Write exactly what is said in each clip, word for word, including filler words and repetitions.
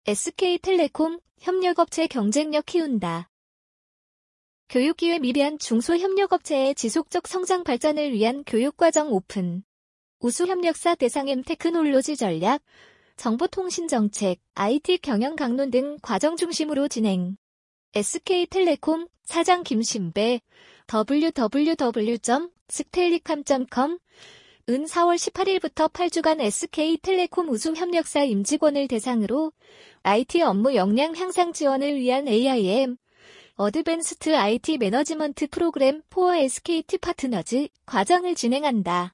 에스케이텔레콤, 협력업체 경쟁력 키운다. 교육기회 미비한 중소협력업체의 지속적 성장 발전을 위한 교육과정 오픈. 우수협력사 대상 엠테크놀로지 전략, 정보통신정책, 아이티 경영 강론 등 과정 중심으로 진행. 에스케이텔레콤 사장 김신배, 더블유 더블유 더블유 점 스텔리캄 점 컴 은 사월 십팔일부터 팔 주간 에스케이텔레콤 우수협력사 임직원을 대상으로 아이티 업무 역량 향상 지원을 위한 에이아이엠, 어드밴스트 아이티 매너지먼트 프로그램 포어 에스케이티 파트너즈 과정을 진행한다.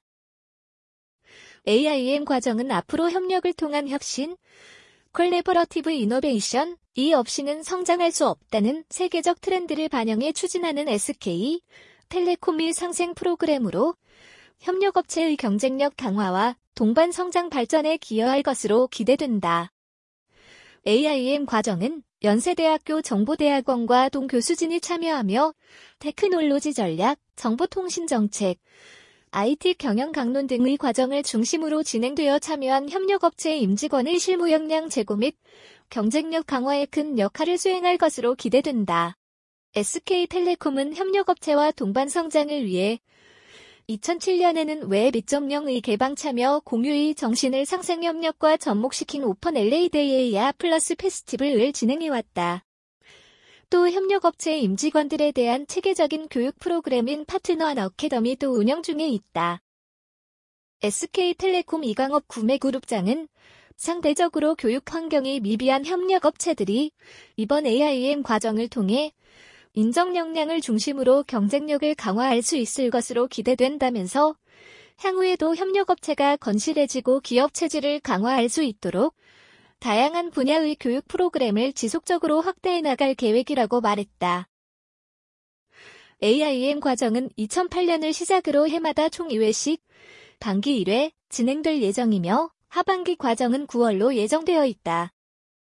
에이아이엠 과정은 앞으로 협력을 통한 혁신, 콜래버러티브 이노베이션, 이 없이는 성장할 수 없다는 세계적 트렌드를 반영해 추진하는 에스케이텔레콤의 상생 프로그램으로 협력업체의 경쟁력 강화와 동반 성장 발전에 기여할 것으로 기대된다. 에이아이엠 과정은 연세대학교 정보대학원과 동교수진이 참여하며 테크놀로지 전략, 정보통신정책, 아이티 경영 강론 등의 과정을 중심으로 진행되어 참여한 협력업체 임직원의 실무 역량 제고 및 경쟁력 강화에 큰 역할을 수행할 것으로 기대된다. 에스케이텔레콤은 협력업체와 동반 성장을 위해 이천칠년에는 웹 이 점 영의 개방 참여 공유의 정신을 상생 협력과 접목시킨 오픈 엘에이 데이에이아 플러스 페스티벌을 진행해왔다. 또 협력업체 임직원들에 대한 체계적인 교육 프로그램인 파트너 한 어캐더미도 운영 중에 있다. 에스케이텔레콤 이광업 구매그룹장은 상대적으로 교육 환경이 미비한 협력업체들이 이번 에이아이엠 과정을 통해 인적 역량을 중심으로 경쟁력을 강화할 수 있을 것으로 기대된다면서 향후에도 협력업체가 건실해지고 기업 체질을 강화할 수 있도록 다양한 분야의 교육 프로그램을 지속적으로 확대해 나갈 계획이라고 말했다. 에이아이엠 과정은 이천팔년을 시작으로 해마다 총 이 회씩 반기 일 회 진행될 예정이며 하반기 과정은 구월로 예정되어 있다.